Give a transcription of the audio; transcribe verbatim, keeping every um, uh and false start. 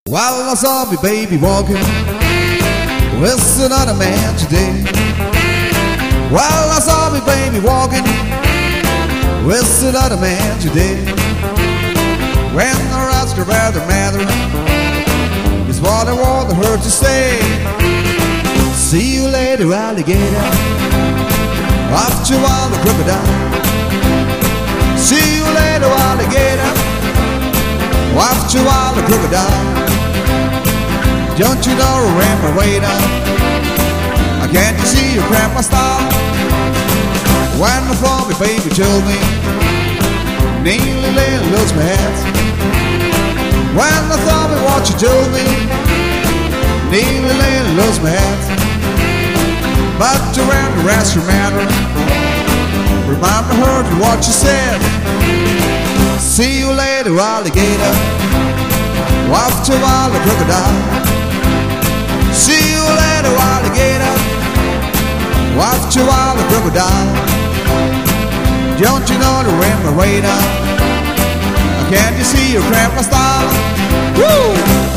Well, I saw me baby walking with another man today. Well, I saw me baby walking with another man today. When I asked her where the matter is what I want her to say. See you later, alligator. Off to all the crocodile. See you later, alligator. Off to all the crocodile. Don't you know I ran my way down? Can't you see you cramp my style? When the phone baby told me nearly laying lose my head. When I thought me what you told me nearly laying lose my head. But around the rest of matter, remember her to what you said. See you later, alligator. Off to all the crocodile. See you later, alligator. Off to all the crocodile. Don't you know to ram my way down? Can't you see you cramp my style? Woo!